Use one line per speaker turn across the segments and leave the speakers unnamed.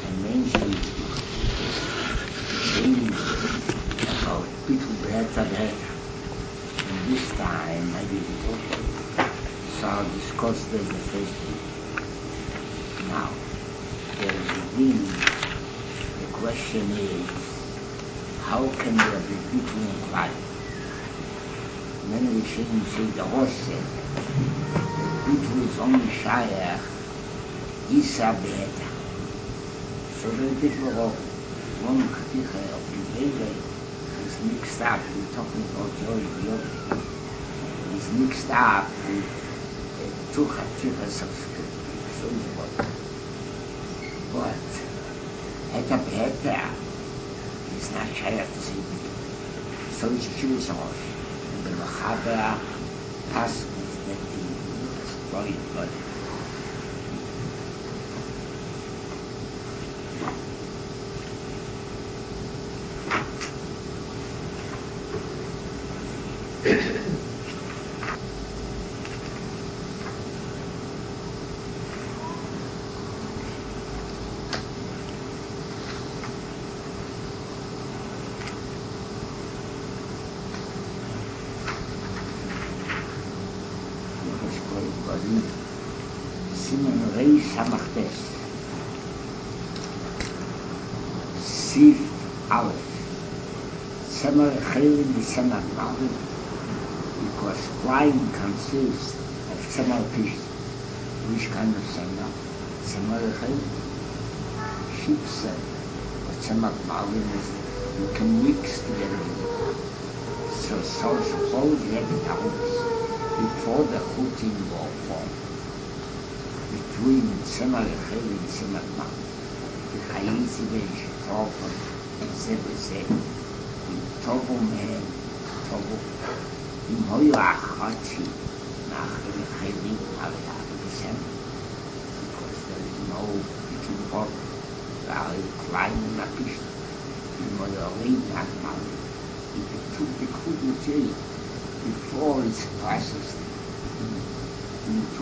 Menschen change about people better. And this time I didn't okay. So I'll discuss the first thing. Now, there is a win. The question is, how can there be people in life? Many Rishonim say the Rosh said, the people is only Shayach, Isa Be'eta. So the people of one Katicha of the Vele is mixed up. We're talking about Yogi. Is mixed up with two Katichas of so is what. But Eta Be'eta is not Shayach to say so it's Jewish Rosh. The Machaber passes that the story God. Simen Rei Samachtes Sif Aleph Semar Chelin Semar Malin, because flying consists of Semar Pish. Which kind of Semar? Semar Chelin, sheep set, but Semar Malin is you can mix together. So suppose you have it out before the Chutin war form. Between Semar Echel and Semar Mal. The Chayisi Bench Topon Zebese Topo Men Topo Im Hoyo Achachi Nach Echelim Al-Yad Besem, because there is no between both. They are climbing the Pish. Im Hoyo Rein Mal. If it took the crude material before it's processed into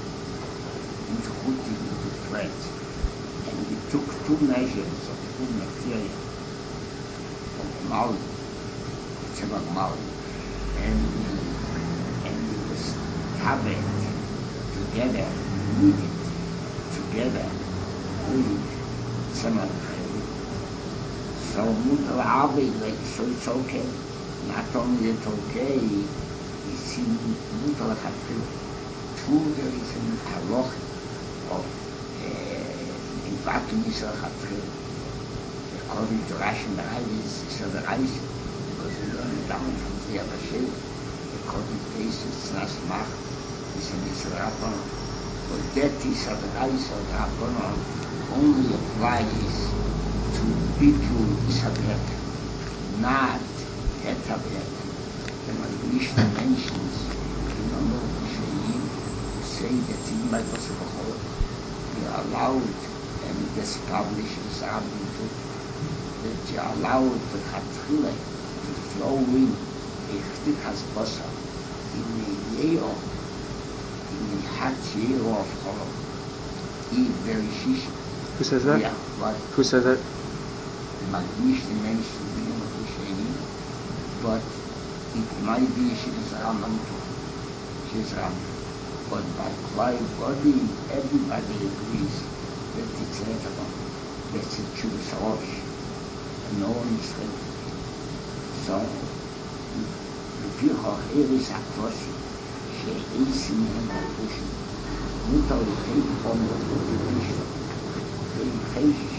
threads, and we took two measures of food material of Malin, Tzemach Malin, and it was covered together, kneaded together with Tzemach Chelin. So so it's okay. Not only it's okay, it's in Mutar Chatchila. True, there is an halacha of in Batum Yisrael Chatchila. According to Rashi and the Raivis, so the Raivis, because we learn it down from the Abashir, according to this, it's Nasmach, it's an Yisrael Rabbanon. But that is the Raivis of the Rabbanon only applies to people Isabel, not Etabel. The Mishnah mentions in Amor Shayim say that in my Basabachol you are allowed, and this publishes Rabbin too, that you are allowed to Chatchila to throw in a Chtikas Basa in the Yeo, in the Hat Yeo of Cholom, in Berishish.
Who says that?
Yeah, what?
Who says that?
The Mishnah mentions in Amor Shayim, but it might be she's Raman too. She's Raman. But by body, everybody agrees that it's Retabon. That's a Jewish Rosh. No one is ready. So, לפי חוכיריס הקוסי, שאיסי מהם הלבושים, מותר לחייב חומר בפישו, ולחייש.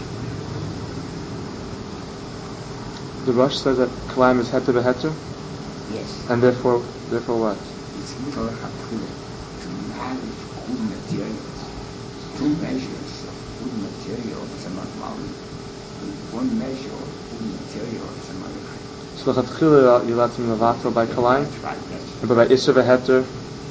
The Rosh says that Kalayim is heter beheter?
Yes.
And therefore what?
It's mutar chatchila to manage good materials. Two measures of good material of Tzemach Malin, with one measure of good material of Tzemach Echel.
So the Chatchila you let him levato by Kalayim?
That's right, that's right.
But by Isser beheter?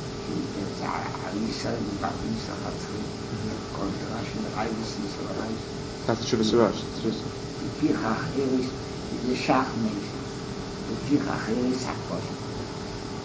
That's the Shuvas Rosh.
לפיכך ארץ לשח מנשן, לפיכך ארץ הקוסם,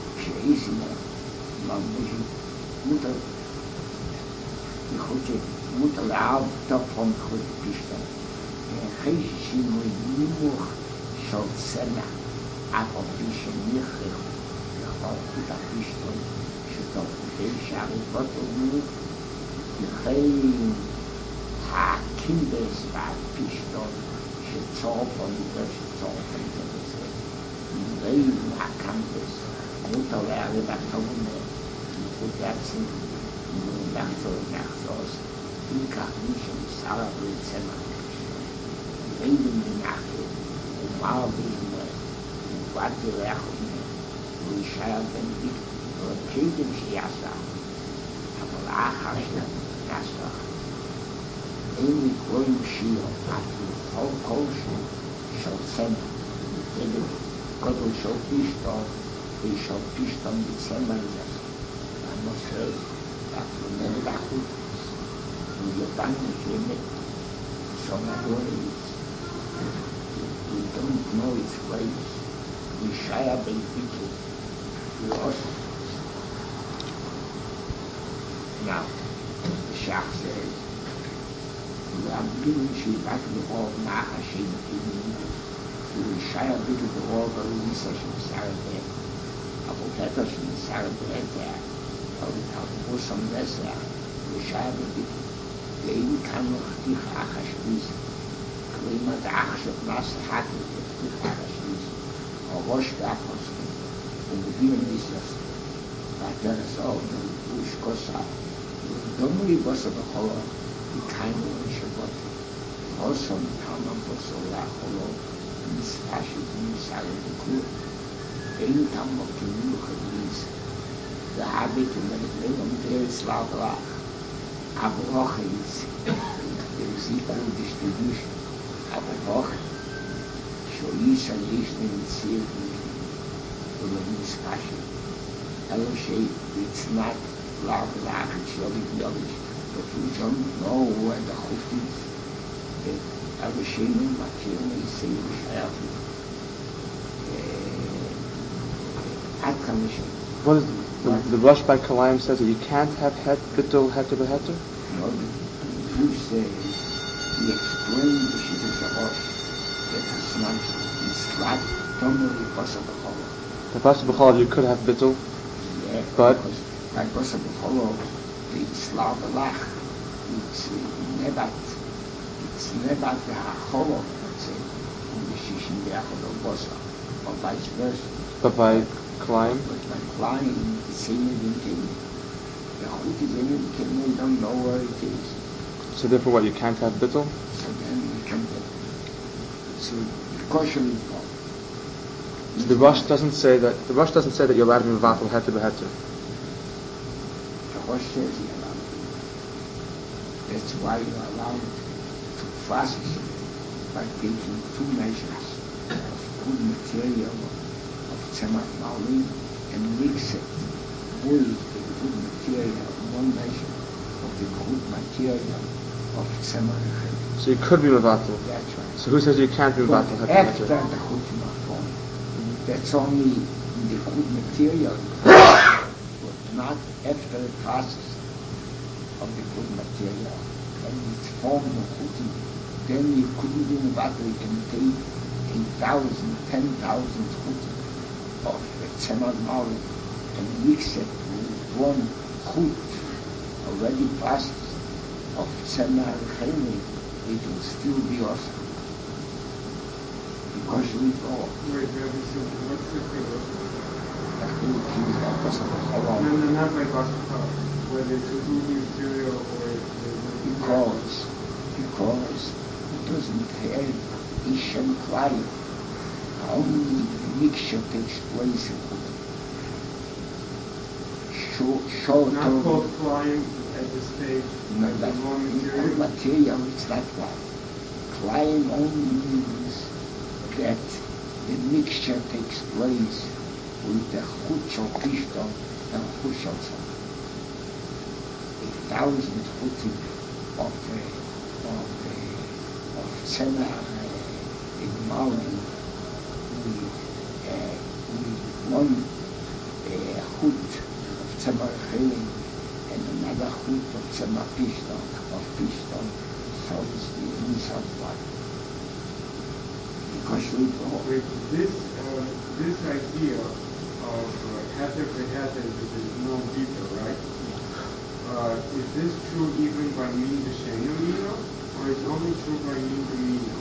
שאיסי מלבושים מותר לחוצה מוטל davon goed pishtan. Geishin limuch shal sena afal pishen nichich yachal kuta pishtan shitol geishar batul mu yechein ha-kindes va pishtan shetzofon shetzofon zebese rein ha-kandes mutal batavune kutatsin nachzos Incarnation Sarabri Tsema Leben die Nacht Umarvine Vati Rechone Rishaya Benedikt Kedem Shiasa אבל אחר נעשה אין כל שיר אפילו כל של צמא נגד גודל של פישטון ושל פישטון בצמא לזה הנושא אפילו נגד החוץ Giovanni Clement, Sonadores, we don't know its ways. We shy away people who also. Now, the Shach says, we are beginning to back the world now, Hashem, we shy away to the world of the session Saturday, Abu Petos in the Saturday there, or the Bosom Lesser, we shy away people. ואין כאן מכתיך החשביז, כלומר זה עכשיו נעשה מכתיך החשביז, הראש והפוסקים, ומבין מיסוס, והדרס אור, ולבוש כוסה, ודומרי בוסו בחולו, וקיימו לשבות, חוסו מתאמן בוסו לאחולו, מספשת וניסה לבקור, ואין כאן מכתיך החשביז, והבית ומלך ומדרס לעברך, Abu is equal distribution. Abu Shoisha Yishni Sirvi Ulanishkashi. Eloshe, it's not Lavlach, it's Yolich, but we don't know where the hook is. Eloshe, Makirni, Sirvi, Atkamishim.
What is the Rosh by Kalayim says that you can't have bittul heter beheter?
No, you say, you explain the Shita Shabosh, that it's not, it's like, don't know the Basa B'cholo.
The Basa B'cholo, you could have bittul,
yeah,
but
because like Basa B'cholo, it's Lavalach, it's nebat the Hacholo, let's say, in the Shishin Be'achol Basa, or vice versa.
But by Kalayim?
But by Kalayim, it's same in Kenya. The Chut is in Kenya, you don't know where it is.
So therefore what, you can't have bittul?
So then you can't have it. So the caution is gone.
So the Rosh doesn't say that you're allowed to be mevatel heter beheter.
The Rosh says you're allowed to. That's why you're allowed to process it by taking two measures of good material of tzemach ma'alim and mix it with the good material, one measure of the good material of tzemach ma'alim.
So you could be mevatel.
That's right.
So who says you can't be mevatel heter
After
beheter?
the chutzim form, that's only the good material, but not after the process of the good material. When it's formed of chutzim, then you couldn't be mevatel. You can take 8,000, 10,000 chutzim of tzemach ma'alim and mix it with one chut already processed of tzemach ma'alim, it will still be awesome. Because we go.
Wait, what's the equivalent?
No,
not by Basakal. Whether it's a good material or
because it doesn't have Ishem Klai. Only mixture takes place in it. Short
not called flying at this stage.
No, that material it's not Klai. Klai only means that the mixture takes place with the chut shel pishton and chut shel tzemach. 1,000 chutzim of tzemach in ma'alim with one chut of tzemach chelim and another food of tzema pishton, so is the inside one. Because
with this idea of heter beheter, that there is no bita, right? Is this true even by min b'sheinu mino, or is only true by min b'mino?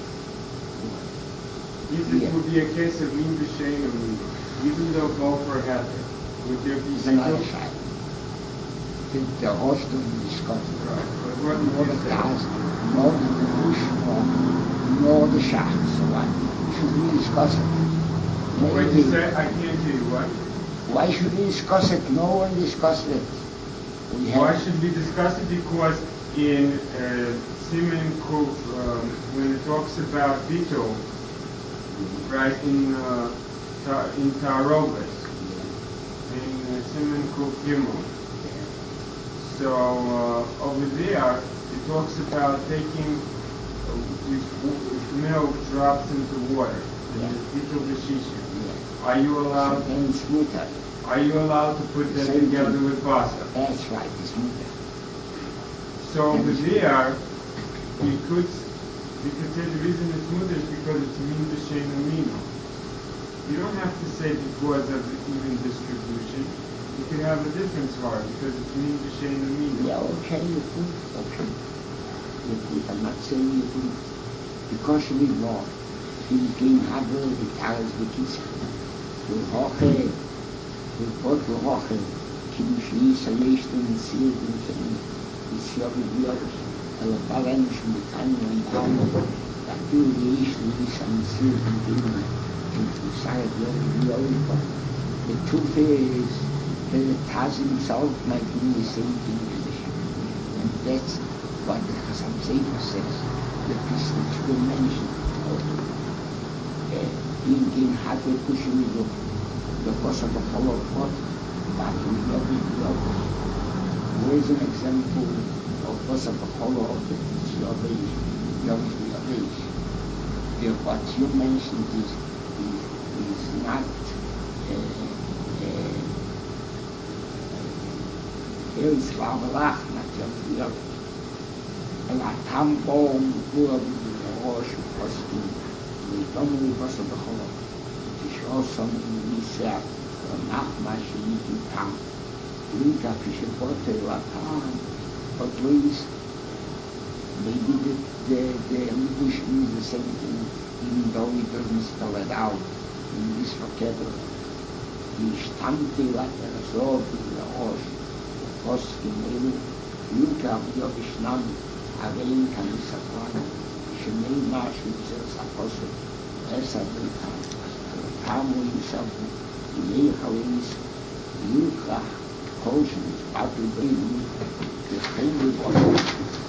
If it would be a case of min b'sheinu mino, even though both are heter, would there be
another side. The host of the discovery.
Right, but what
Nor
did
the
you say?
task, nor the devotion, nor the shach. So what should we discuss it?
Wait, you say, I can't hear you, what?
Why should we discuss it? No one discussed it.
Why should we discuss it? Because in Siman Kuf, when it talks about Bito, right, in Tarogas, in Siman Kuf Gimel, so over there, it talks about taking, if milk drops into water, and it's Bito B'Shishim. Are you allowed?
Then it's mutar.
Are you allowed to put that together with basa?
That's right, it's mutar.
So over there, we could say the reason it's mutar is because it's min b'sheinu mino. You don't have to say because of the even distribution. You can have a different svara because it's min b'sheinu mino.
Yeah, okay, you could. Okay. You could. I'm not saying you could. Because you need more. You can have the tires with kids. You hoche. You put the hoche. Can you schließen, lesen, und sehen, ist ja wie wir. Aber bei Menschen mit einem Namen, da du lesen, und sehen, und du sagst, ja, wie wir. The truth is, the Taz himself might mean the same thing to the Shem. And that's what the Chasam Sefer says, that this is the dimension of being happy, pushing the course of the follow of God, back in the other. There is an example of course of the follow of the Yahweh. What you mentioned is not is Lavalach, not Yahweh. And I come home, who are the Rosh, we don't was of the whole. To show something we said, not much you need to come. We got to support the but please, maybe the English means the same thing, even though it doesn't spell it out in this vocabulary. Die Stammte war der so, der Rosh, der Postgemeilu, Luka, wir beschnannen, Avein kann ich sagen, Shemei Masch, wie es Apostel, hat Tamu Yisavu, Ilei Haweis, Luka, Koshen, Batu Beinu, the Henry Boston.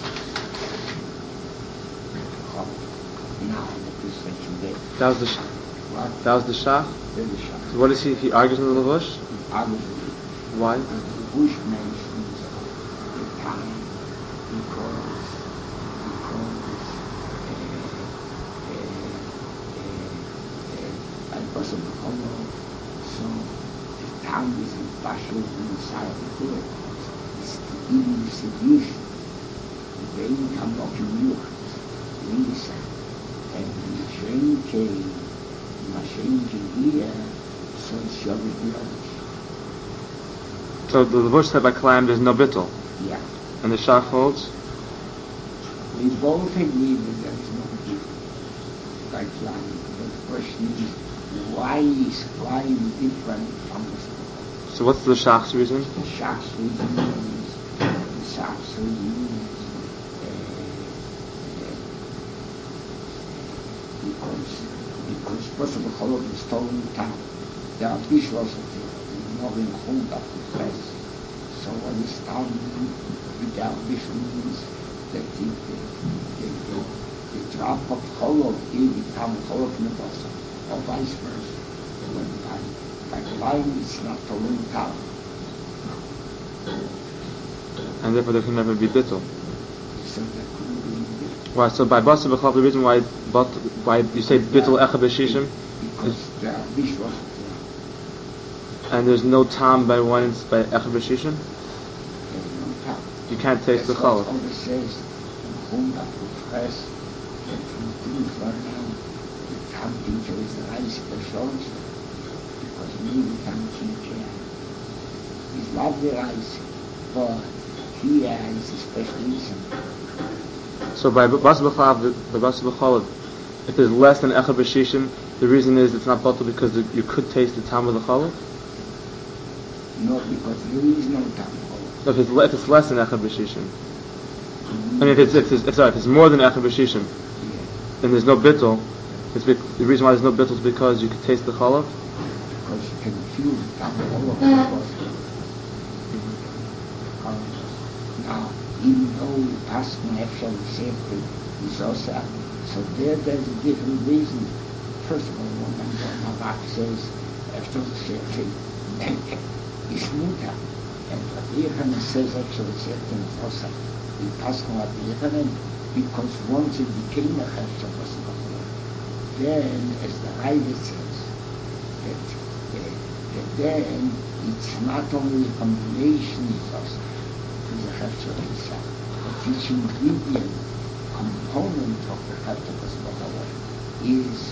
Now, the section there.
That was the Shach.
What?
That was the Shach?
Very Shach.
So what is he argues in the Levush?
He argues with it.
Why?
Because the Bush mentions the time because of the Homo, so the town is in Basho inside the door. It's even the seduction. The income of the milk, the inside. And Mashenke here, so it's your review.
So the Levush said by Kalam there's no bittul.
Yeah.
And the Shach holds?
We both agree that there is no gift by Kalam. But the question is, why is Kalam different from the Shach?
So what's the Shach's reason?
The Shach's reason is because possible Cholov is stolen town. There are bishops not in hold up the press. So what is town without bishop means that the drop of Cholov gave the town Cholov Nevosa, or vice versa. When by line it's not stolen town.
And therefore there can never be bittul.
So there couldn't be bittul.
Why? So by Basa B'Chav, the reason why you say bittul Echa B'Shishim?
Because there are bishops
And there's no tam by one by Echa B'Shishim?
there's no
you can't taste the
That's what
challah.
Omer says in Chumrah Press that we didn't run out the counting to Israel specials because maybe counting is lovely rice, but here is a special reason.
So by Bas B'Chalav, if there's less than Echad B'Shishim, the reason is it's not bottle because you could taste the time of the challah?
No, because there is no time.
If it's less than Echad B'Shishim. I mean, if it's more than Echad B'Shishim, then there's no bittul. The reason why there's no bittul is because you could taste the challah?
Because you can feel the time of the now, even though we pass an extra safety is also, so there's a different reason. First of all, when Mavak says extra safety is muta, and what Yechanan says extra safety is also, we pass on what Yechanan because once it became a extra possible, then as the Raiva says, that then it's not only a combination of us, is a Hefzer Isa, but each ingredient, component of the Hefzer is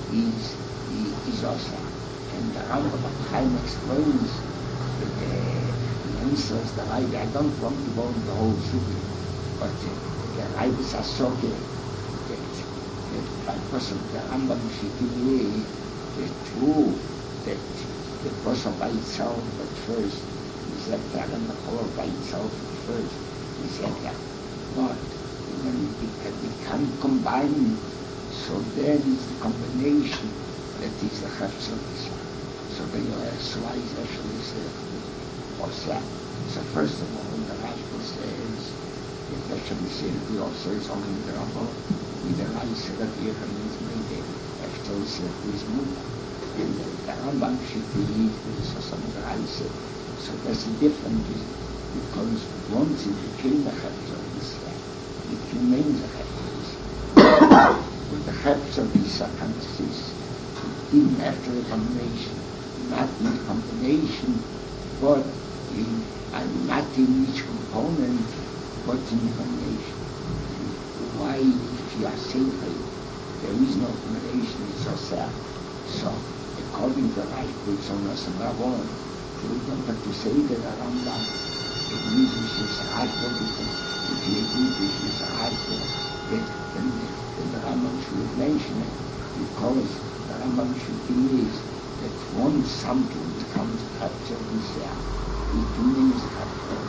Osa. And the Rambam Chaim explains that the answers the Raiva, I don't want to go into the whole city, but the Raiva are so good that by person the Rambam Shikini, the true, that the person by itself at first is that and the whole by itself at first is that but when it can combine, so there is the combination that is the Hefzer. So then you have slice actually also. So first of all the Rashba says that actually says we also is only the Rambam with the rice that Yechanan is made actually said is Muta. And the Rambam should be some of the rice. So that's the difference because once it became a Hefzer, it remains a Hefzer. But the Hefzer consists even after the combination, not in the combination, but not in each component, but in the combination. Why, if you are sacred, there is no combination, it's yourself. So, according to Rashba, it's on us and Rabban. So we don't have to say that the Rambam, it means which is Rashba, because if you agree which is Rashba, then the Rambam should mention it, because the Rambam should is that once something becomes a Hefzer Israel, it remains a Hefzer.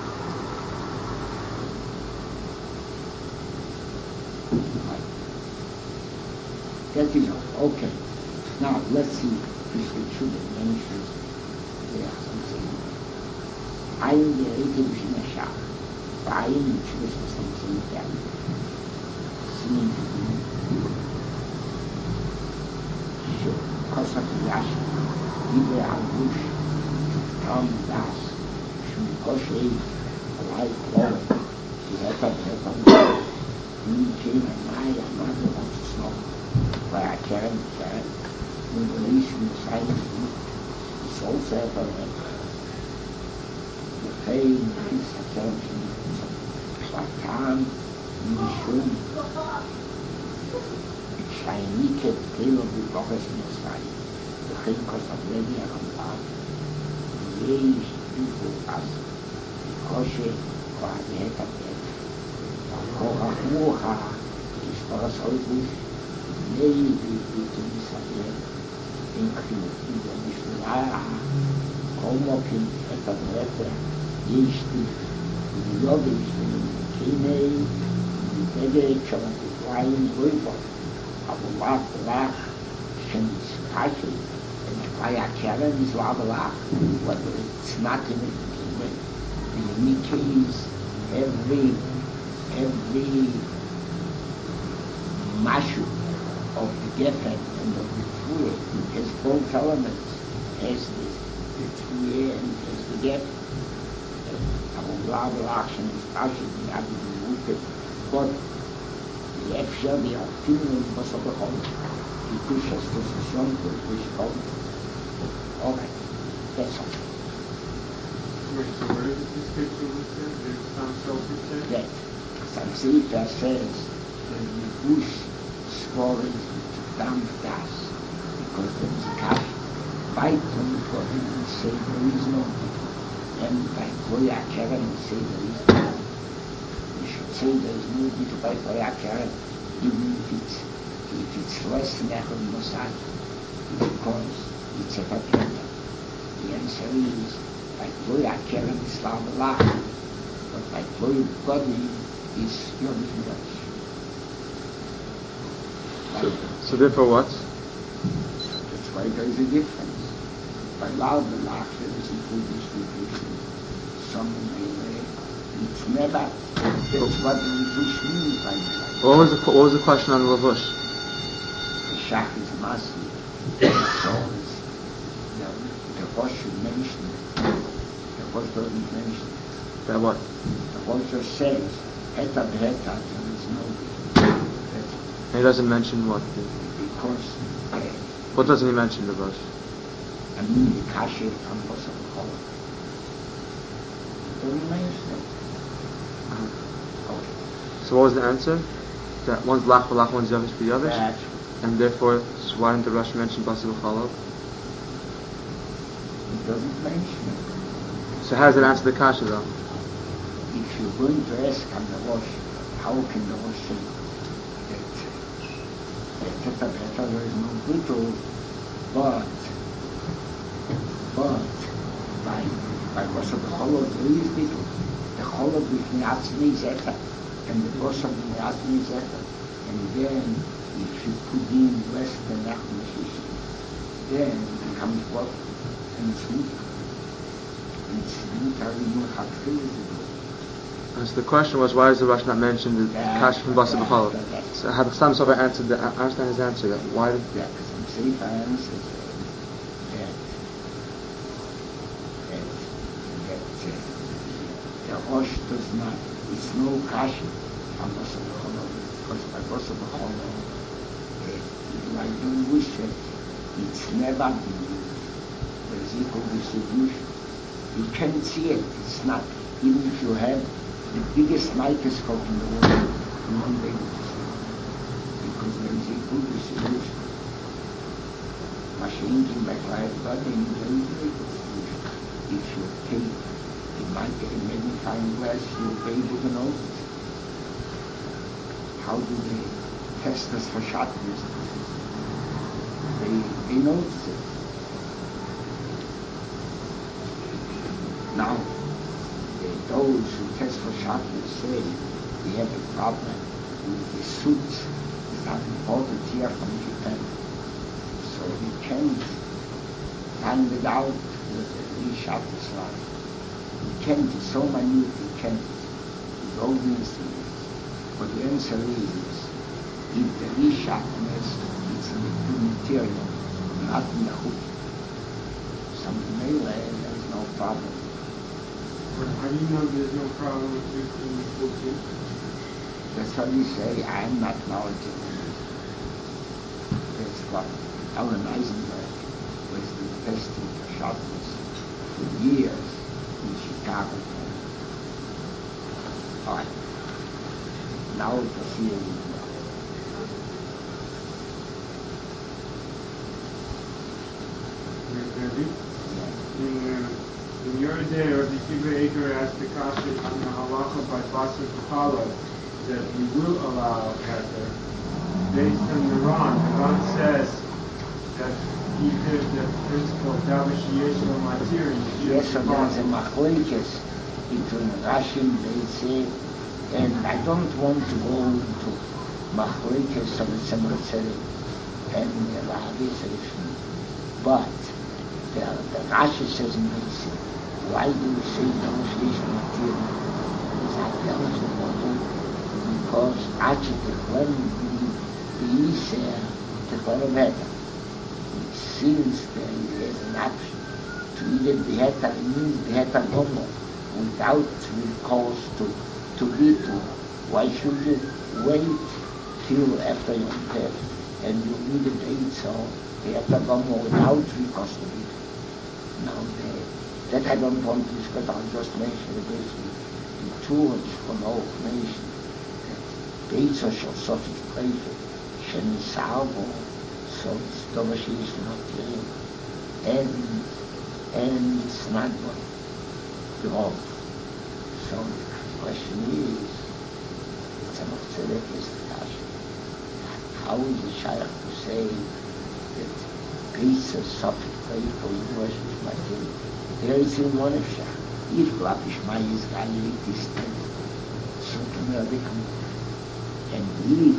That is all. Okay. Now let's see if we should mention there something. I am the Eitim Shinashah. I am the choice of something that seems to be Kosak Yash, Ibe Alush, Tom Das, Shumikoshei, Alai Klo, Heta, Nikin, Maya, Mother of the Snow, where I can, in the nation silence, it's also ever the pain is attention, Shatan, Nishun, Shainike, Taylor, the Boris Messiah, the Hinkos of Lady Arambam, the age people as Koshe, or the Heta Bed, Kora Muha, is for us all bush, maybe between Israel, in the Mishra, Homokin, Heta Bed, Yishti, the Yogish, the Kine, the Bedek, and the Flying River. Abulach, Lach, Shemis, Kashi, and Kaya Karen is Labalach, but it's not in the unique case, every mashu of the Geffen and of the Tfuye has both elements, has the Tfuye and has the Geffen. Abulach, Shemis, Kashi, the Abu but the Efsha, the optimum was of the whole. The push us to the push home. Okay, that's all.
Wait, so where is it the scripture was said? There's some Sofer said?
Yes. Some Sefer says that the Bush swallowed down the gas because there was a cash fight for him and say there is no people. And by Goya Karen say there is no people. We should say there is no people by Goya Karen, even if it's less than Echad Mossad, because it's a Vatrata. The answer is by Goya Karen is Slav, but by Goya Godly is Yom Kippur.
So therefore what?
That's why there is a difference. By Lav Malach there is a full distribution. Some it's never. That's what the Levush means by that.
What was the question on the Levush?
The Shach is massive. So the Rosh should mention it. The Rosh doesn't mention it.
That what?
The Rosh just says Heta b'Heta, there is no.
And he doesn't mention what?
Because
What doesn't he mention, the Rosh?
I mean the Kasher from Bosar B'Chola. Doesn't mention it. Okay.
So what was the answer? That one's Lach B'Lach, one's Yavish B'Yavish?
That's
And therefore, so why didn't the Rosh mention Basar B'Chola?
it doesn't mention it.
So how does it answer the Kasha though?
If you're going to ask on the Rosh, how can the Rosh say that Teta B'Heta there is no bittul, but by Bosar B'Chola there is bittul. The Chola between Atzmi Zeta and the Bosar between Atzmi Zeta. And then if you put in less than that Mashiach, then it becomes what? And it's mutar. It's mutar in Chatchila to do.
So the question was, why does the Rosh not mention the Kasha from Basar B'Chola? So had the Sam Sofer answered that? I understand his answer. That why did?
Yeah, because I'm saying if I answer that the Rosh does not, it's no Kasha on Bosar B'Chola, because by Bosar B'Chola, like the Bush said, it's never been used. There's equal distribution. You can't see it. It's not, even if you have the biggest microscope in the world, you won't be able to see it. Because there is equal distribution. Machine by everybody, and there is no equal distribution. If you take the magnifying glass, you'll be able to notice it. How do they test this for sharpness? They notice it. Now, those who test for sharpness say they have a problem with the suits that are imported here from Japan. So they can't find it out with the sharpness line. You can't, it's so minute, you can't. With all the instruments. But the answer is, if there is sharpness, it's in the good material, not in the hook. Some melee, there's no problem.
How do you know there's no problem with 15 and 14?
That's what we say, I am not knowledgeable. That's what Alan Eisenberg was testing for sharpness for years in Chicago. All right. Now we'll proceed with
in your day, Rabbi Kiva Eger asked the Kasha on the halacha by Basar B'Chola that you will allow heter based on the Ran. The Ran says that either the principle of Davish Yeshua Matir
yes, so there's a machlokes between Rashi and Beitzi, and I don't want to go into machlokes of the Tzemach Tzedek and the Rabbis, but the Rashi says in Beitzi, why do you say Davish Yeshua Matir? Is that because actually the Chlen the Yisrael the Chlen Heta. It seems that there's an option to either the Heta, it means the Heta Gomo, without recourse to Bitul. Why should you wait till after Yom Tov and you need a date, so the Heta Gomo without recourse to Bitul? Now That I don't want to discuss, I'll just mention it briefly. The two from all nation, Beitza shall suffer grateful, Shem Salvo, so it's Dovashish not here, and it's not one, the all. So the question is, it's a Matzedek is the question. How is the Shaykh to say that Beitza suffer grateful, Dovashish not here? There is in one of Shah. If Glapishmai is Galili distant, so to me become. And if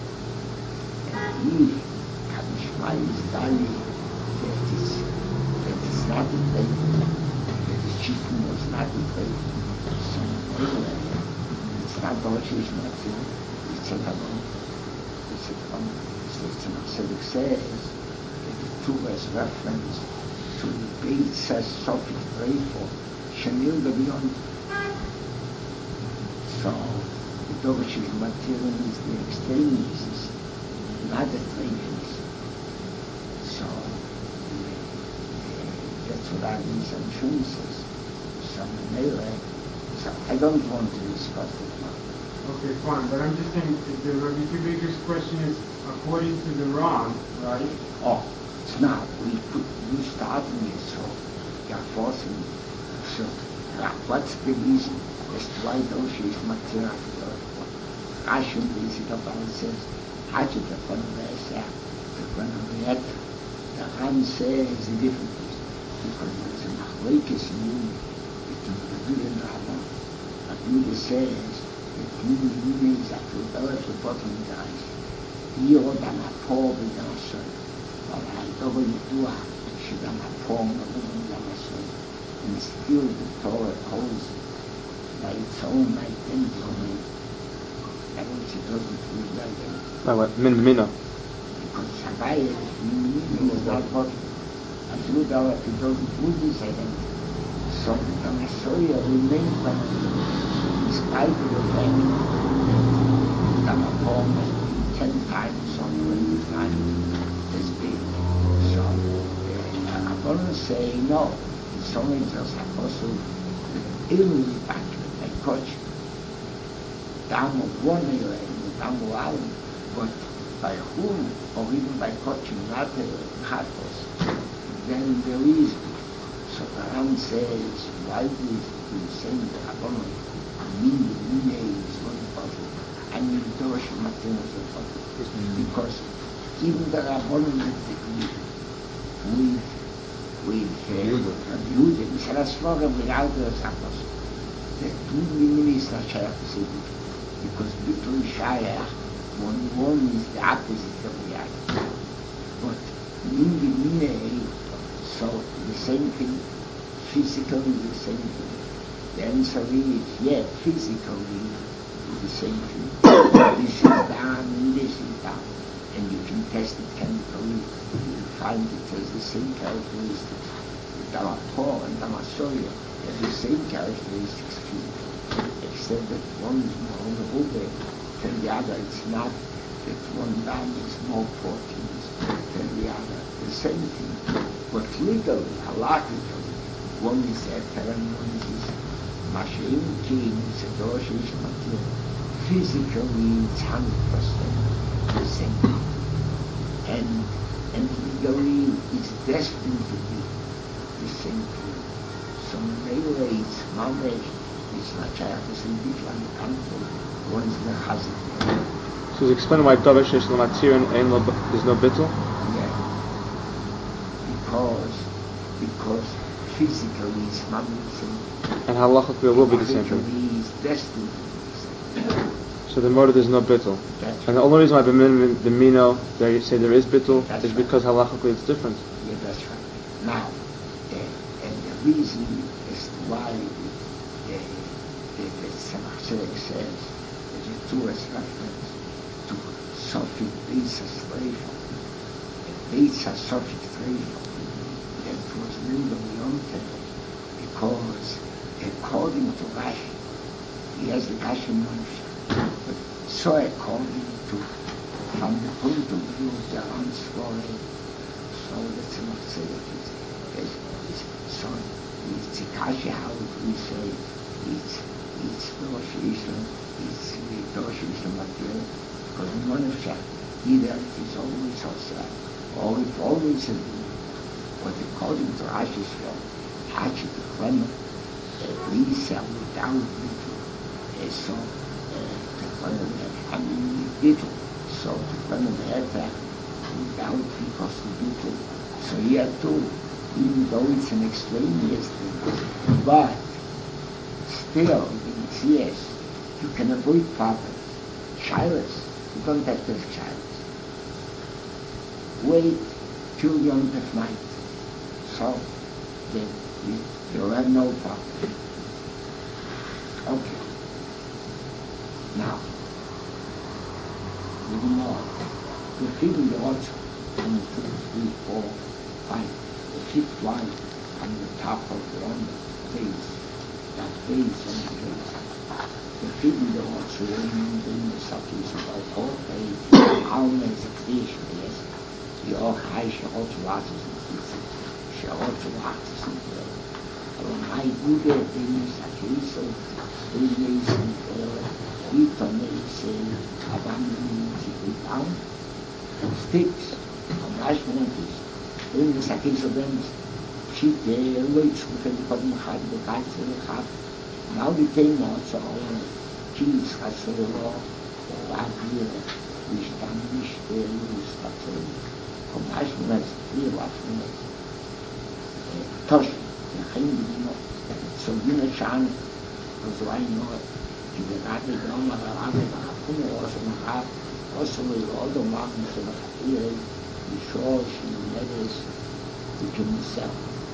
Glapishmai is Galili, that is not the faith, that the chicken was not the faith. So anyway, it's not Doshish Matzil, it's a Gabon. It's a Matzil says that the two is reference to the Beitza Sofit grateful, Shanil the beyond. So the Dovashish material is the extraneous, not the trainings. So that's what our reason says. So anyway, so I don't want to discuss it now.
Okay, fine, but I'm just saying the Rabbi Akiva's question is according to the Ran, right?
Oh. Now, we starting it, so we are forcing it. So, what's the reason as to why Doshi is material to the earth? Rashi is it about says, Hachi the Fanavesa, the Fanaveta. The Ram says a different reason. Because it's a Machlekes in Yuni, it's a Rabbi and Rabban. Rabbi says that Yuni is at the earth, the bottom of the ice. Yodan Apol with the Asher. But I don't do it. Should have a form of the and still the Torah holds by its own identity. That which it doesn't feel like that.
By what? Mina.
Because Shabbat is not what I do that if it doesn't feel this identity. So the Masoya remains by in spite of the fact that the form has been 10 times or 20 times. So, I'm going to say no. It's only just a possible illly back by coach. Damo one and Damo out, but by whom or even by coaching not Hatos, then there is. So the Ram says, why do you say that Rabbanon Mine is one bottle and you Dosh Matin was a bottle? Because even the Rabbanon that with Yehuda, we said as far as without the Sappos, that Mine is not Shaykh to say it. Because Bittul Shaykh, one is the opposite of the other. But Mine, so the same thing, physically the same thing. The answer is, yeah, physically is the same thing. This is down and this is down. And you can test it chemically, you will find it has the same characteristics. The Damapor and Damasoya have the same characteristics physically, except that one is more honorable than the other. It's not that one dam is more proteins than the other. The same thing. But legally, halachically, one is Eter and one is this. Mashiach King is a Doshish Matir. Physically, it's 100% the same thing. And legally, it's destined to be the same thing. So maybe it's Mamesh, it's not Shaykh to say different country. One is Mechazik.
So he's explaining why Davish is Lamatir and there's no bittul?
Yeah. Because physically it's not the same.
And halachically will be the same thing.
Physically it's destined to be the same.
So the murder there's no bittul. And the only reason why the Mino, there you say there is bittul, is because halachically it's different.
Yeah, that's right. Now, and the reason is why the Tzemach Tzedek says that the two is reference to Sofit Beitza Sreifa. Beitza Sofit Sreifa. That was legally untaken because according to Rashi, he has the Kashi Moshe. But so according to, from the point of view of the Ram's story, so the Tzemach Tzedek is so it's Kasha, how we say, it's Rosh Islam, it's Rosh Islam material, because in one of Shah, either it is always also, or it always is, but according to Rashi's law, Hachi the Clement, we sell without little, so the Clement, I mean little, so the Clement had that without because of little, so he had to, even though it's an extraneous thing, but still, it's yes, you can avoid problems. Childless, you don't have to have childless. Wait till Yom Tov night, so that you'll have no problem. Okay. Now, moving on. The figure also, 1, 2, 3, 4, 5. The fifth line on the top of the base, that base on the base. The figure also in the subjects of our whole page, always a creation, yes. Your high short waters and pieces, short waters and pieces. Aber my good things are case of things and we don't say abandonment down sticks, and last one is. In the second of them, she waits for the bottom had the guy for the half. Now we came on so cheese has for the law, or here, which damage the loose factory. Compassion as 3 minutes. Tosh, the Hindu, so you know, Chan was why not to the Gatti Drama, also with all the mountains of the the shores and the meadows we can sell.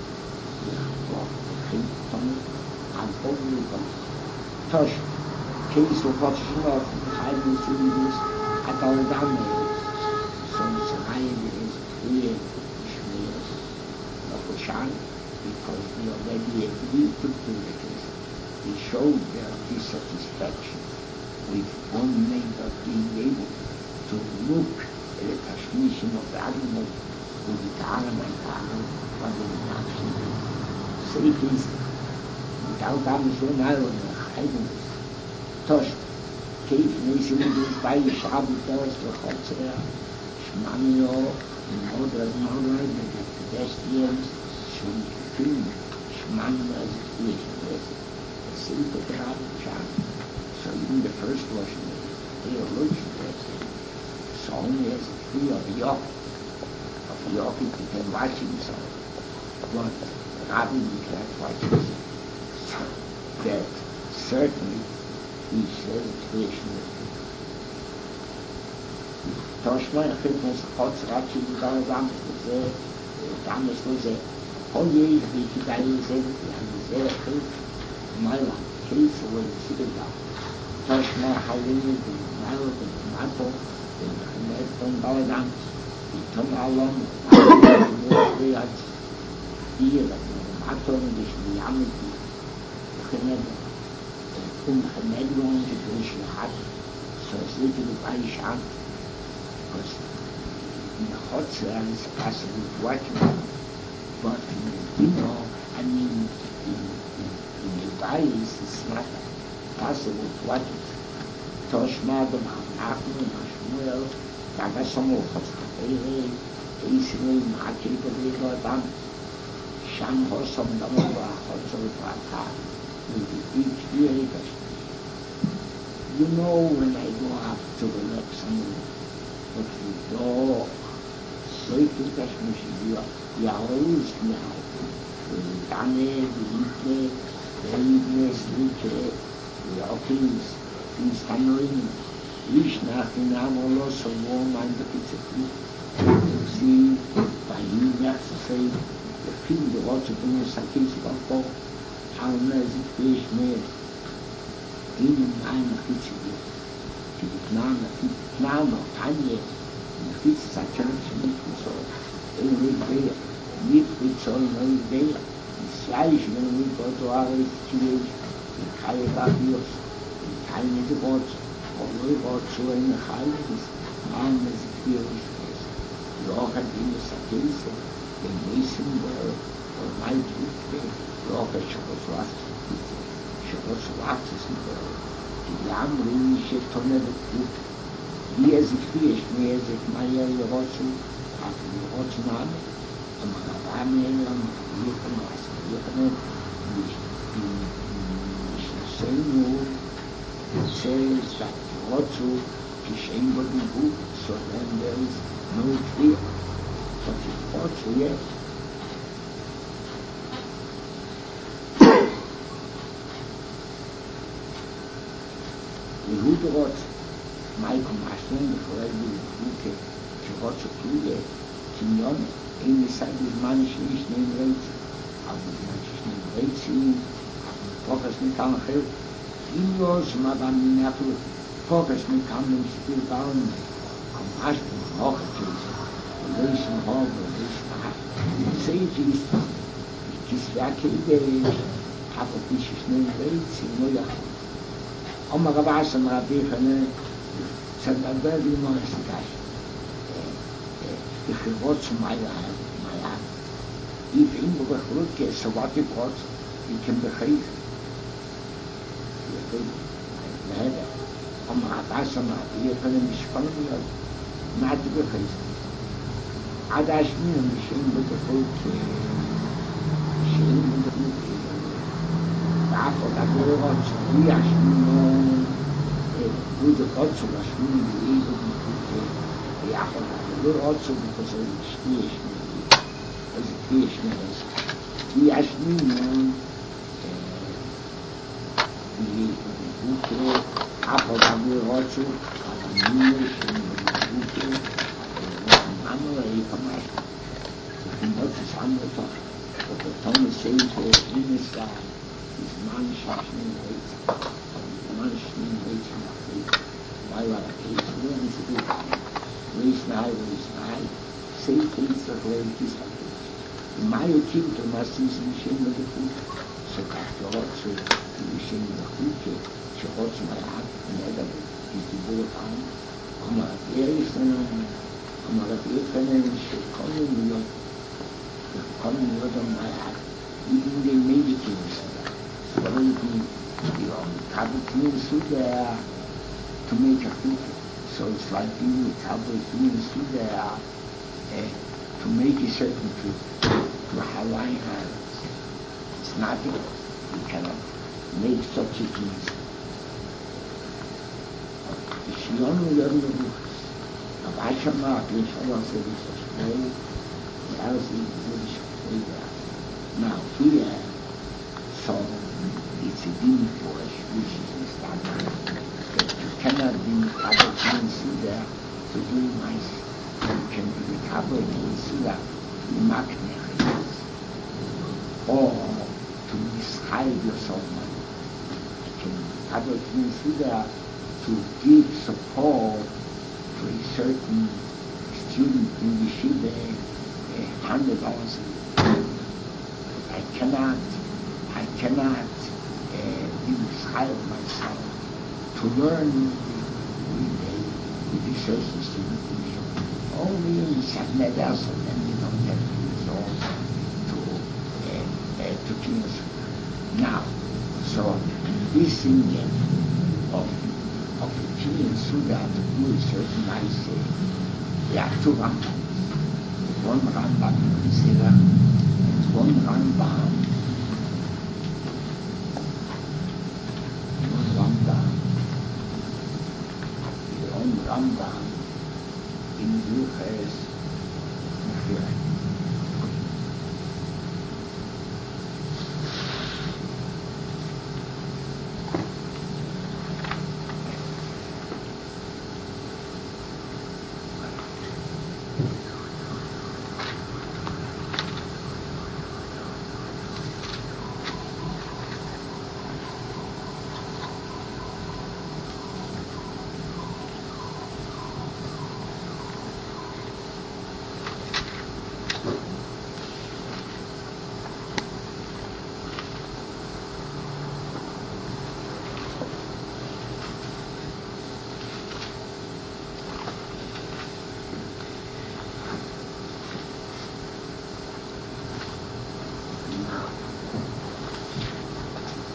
I'm totally gone. Tosh, case of what's off the hiding through this at all down there. So Sahayan is clear, Shmiras, Lakushan, because we already agreed to do this. We showed their dissatisfaction with one member being able to look at the transmission of the animal with the Taran and Taran, but in the action. Say this, without having so narrow in the heavens. Tosh, Kate Mason is by Shabu Terrace for Hotzera, Shmanio, the mother, the pedestrians, Shmim, Shmanio's creation, yes, the city of the Rabbi Sham. So even the first version, they are looking at so only as a tree of York, you can watch himself, but Rabbi you can't watch himself. So that certainly he says creation is Toshma, I think was hot scratching the Dam, the Dam is was a whole year, the guy is everything, and he's there, I think, my one, case away the city down. Toshma, Halim, the Nile, the Mato, the American Baladam, the Tonalon, the here, the Mato, the Yamati, the Haneda, the Hanedron, the Grecian Hat, so it's literally by Sham. Because in the hot cell it's possible to watch it, but in the valleys it's not possible to watch it. Toshma, the Nachman, the Shmuel, Tagasomo, Hotzkapere, Israel, Maki, the Adam, Sham Hosom, Damova, Hotzol, Vata, with each year. You know when I go up to the left somewhere, but we go straight to Kashmir, we are always now. The Dane, the Litne, the Litne, Slike, the Okins, the Stammering, Vishnach, in Amolo, so warm and the pizza. You see, by you have to say, the field of what to do is a case of all, how nice it is made. In my pizza. Now, Tanya, it's a church meeting, so every day, meet with so every day, it's Irish when we go to our situation, in Kayababos, in Tiny the boats, or we go to in the highways, and as it feels, we all have been a case, the mason, my truth, Rocha Shokoswas, Shokoswas, the Amri, Shetone, the truth. Years of fish, years of my Rochu, after the Rochman, a Marabami, it says that Rochu, Kishen wouldn't book, so then there is no fear. But if Rochu, yes. Yehuda Rochu. Michael Maschling, the Kollege, the Chirotcha Kluge, Kinyon, in the side of Manish name rates, of the Manish name rates, of the Focus Nikan Hill, in yours, Madame Napu, Focus Nikan still down, Compassion, Hochachis, Relation Hall, Relation High. Say it is Kisvaki, Apopish's name rates, in New York. Omarabas and Rabbi, said that very nice guy. If you watch my eye, if in the look so what it was, you can behave. You can respond not to behave. Adash me and the shame with the book, shame with the book, after that we watch, we actually good also was really able to the apple. We're also because of the station as a station as we actually know the apple that we're also the English and the Manuel Thomas. And what is Amrita? But the Thomas says in the side is management rates. Management rates. Say things that way it is like this. In my opinion, the master is in the shame of the food. So that the also in the shame of the food, she also my heart, and that is the word of time. I'm a very son, I'm a very friend, she coming with my heart. Even they made it in Suda. So what do you think? Tablet in Suda to make a food. So it's like being with tablets in Suda. To make it certain to Hawaiian Islands. It's not good. You cannot make such a thing. If you only learn the books, of Ashama, Grishala said it's a story, the Alice said it's a now here, so it's a demon force, which is the standard. You cannot be able to see there to do nice. You can be the tablet in Suda, the Maknech, or to misguide yourself. You can be the tablet in Suda to give support to a certain student in the Yeshiva, $100 a year. I cannot be misguided myself to learn with a certain student in the Yeshiva. Only in Satmedas, and then you don't have to resort to Kinas. Now, so this Indian of the Kinas Suda to do a certain nice, there are two Rambams. One Rambam in Sira, and one Rambam in Yuches Mechira.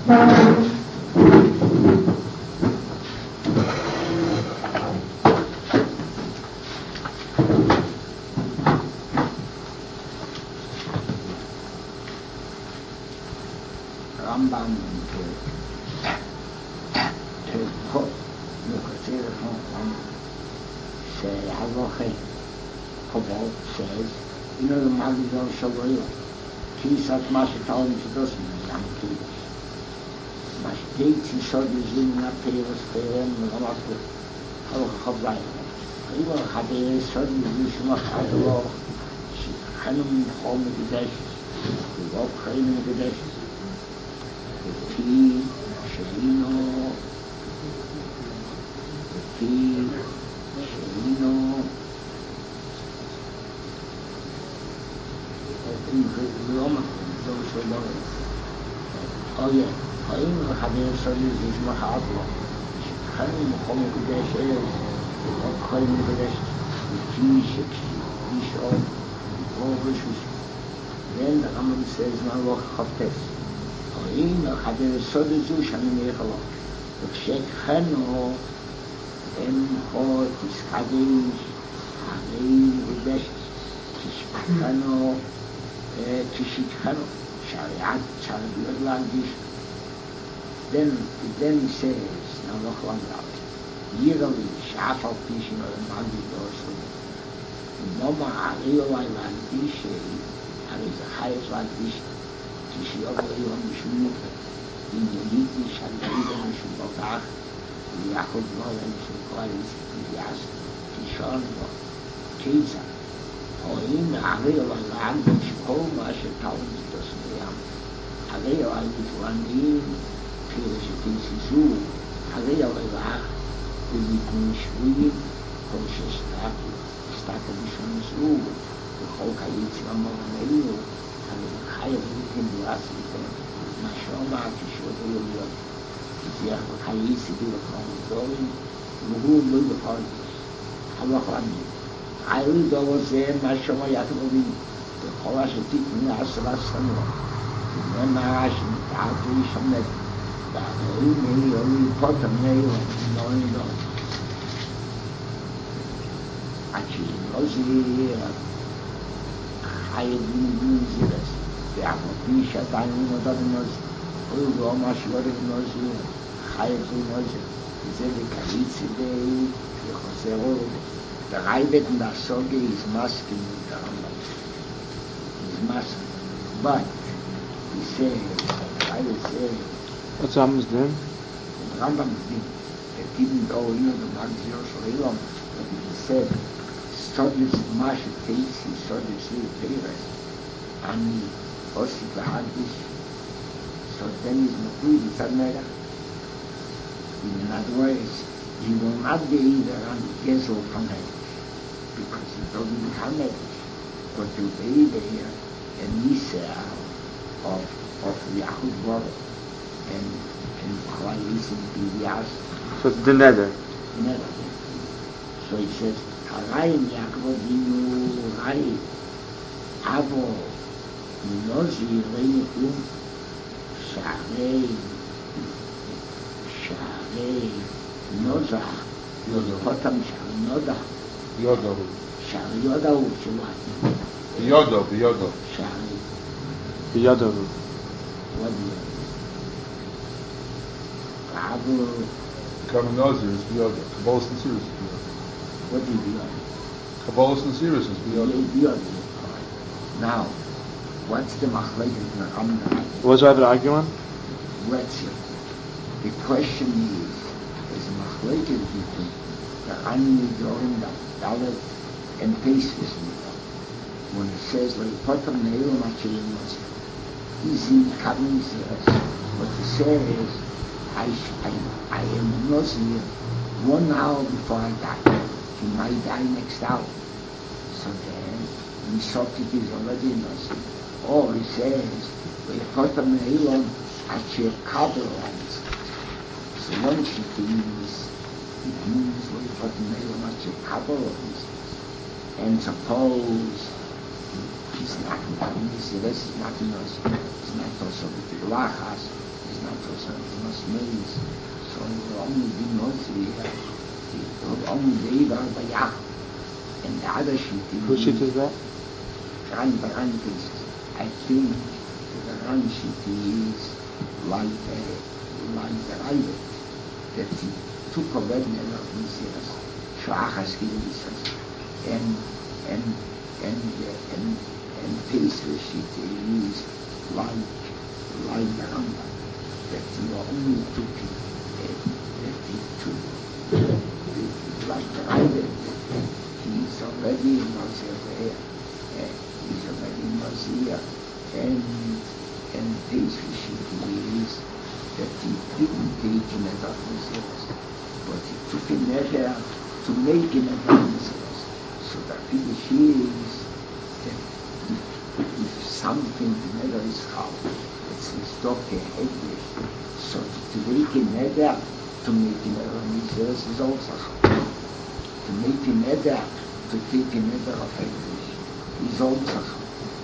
Rambam to put Mukasir on say Halacha Kabbalah says, you know the Magazine Shalom, Kisat Mashatal Mitzvah Yam Kiddush. Mashteit Yisod Yizim Napeirus Peirem Melamakut Halacha Chavayim. Iwa Chavayim Yisod Yizim Achadlo Chanum Chol Mekadesh V'Vok Chaim Mekadesh V'Ti Sheino Oh yeah, Chaim Chaim Soli Zizma Ha'adlo Chaim Chol Mekadesh V'Vok Chaim Mekadesh V'Ti Shishon V'Vok Rishus. Then the Rambam says, Malach Chavtes Chaim Chaim Soli Zushan Mechalo V'Shek Chano Emcho Tiskadish Harein Udesh Tishpachano Tishitchano Shariat Shariat Landish. Then he says, now look one out. Yirali Shafal Pishin or Magi Dorsu Noma Ariolai Landish Aris Hayat Landish Tishiobai on Shumuk in Yiti Shariat Mishubotach Yaakov Nolan Shukais Yas Tishon Kiza Hoim Ariolai Landish Shukol Masha Talmud Dosmeyam Ariolai Lithuanian Kirishitisu Ariolai Lach Ulikun Shvuyim Koshe Staka Bishon Zu V'chol Kayitz Ramoneinu Ariolai Likin Duasito Mashoma Tishot Uyot Tiziach V'chayisi B'chol Zolim V'hu Lui B'chol Halachani Ayli Dovozeh Mashoma Yatovim V'chol Ashetik Minasava Sanwa V'nemash V'ta'atu Yishamet V'adorim Mei Oli Potam Mei V'noi Achi Nozi Hayedin Nuziras V'apopi Shatayin Nodavim Nozi Ugo Mashvorim Nozi Hayedin Nozi Zevi Kalitzi Dei V'chosero The Raibet Nasoge is masking with the Rambam. He's masking. But he says, I would say,
what's Rambam's din?
the Rambam's din, that didn't go in the Magzir Shalom, but he said, studies Masha takes, he studies the Peiras, and he also Hadish, so then he's not good, he's a mega. In other words, he will not be either on Gezel from him, because he doesn't become it, but to be there and Nisa of Yahud Baruch and Chayis and Bidyas.
So it's the nether.
Never. So he says, Harayim Yaakov Dinu Rai Avo Nozi Reikum Sharei Noza Potam Shar Noda
Yodo.
Shar Yoda Ushmat
Yodo.
Shar
B'yadahu.
what do you Avo
Becoming Nazir is Yodo. Kabbalah Sincere is Yodo.
what do you
Kabbalah Sincere is Yodo.
Now, what's the machlekes in the Rambam?
What do I have to argue on?
Let's see. The question is a machlekes between the Ani Dorim, the Dalet, and Pesach. When it says, like, Potam Neil Machayim Moshe, easy coming says, what it says, I am Nazir 1 hour before I die. He might die next hour. So then, Misoptik is already Nazir. Or he says, Potam Neil Machayim Kabbalah. So once it means Potam Neil Machayim Kabbalah. And suppose It's not also with the Lachas, it's not also with the Masmeis. So only the Nosri, only the Ibar Bayach. And the other sheet is...
Whose sheet is that?
Ran cases. I think the Ran sheet is like the Rivet, that he took a red man of Messias, Shachas Kilisas, and Pesach sheet is like the Rambam, that he only took it, that he took like the Rivet. He's already in Mosiah, and Pesach is that he didn't take in a Messiah, but he took a measure to make in a Messiah. So the Pesach is that if something the measure is how, it's stock a headwish. So to make a measure to make in a Messiah is also how. To make a measure to take a measure of headwish is also how.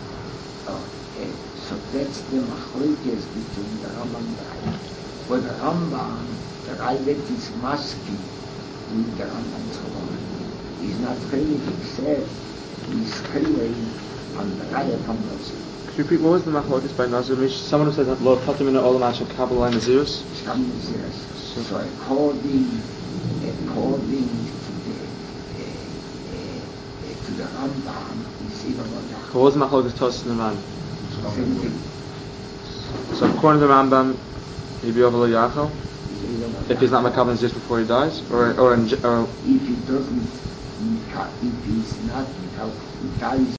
So that's the machlokes between the Rambam and the Rivet. For the Rambam, the Rivet is masking with the Rambam's Cholon. He's not really except he's clearly on the Rivet from Nazir.
Could you repeat, what was the machlokes by Nazir? Someone who says that Lo Patim in Olam Ashel Kabbalah Nazirus?
So according to the Rambam, he's even on the...
What was the machlokes Tos in the Ran?
Same thing.
So according to the Rambam, he'd be over Yachel if he's not Makabel Nazirus before he dies, or
if he doesn't, if he's not, he dies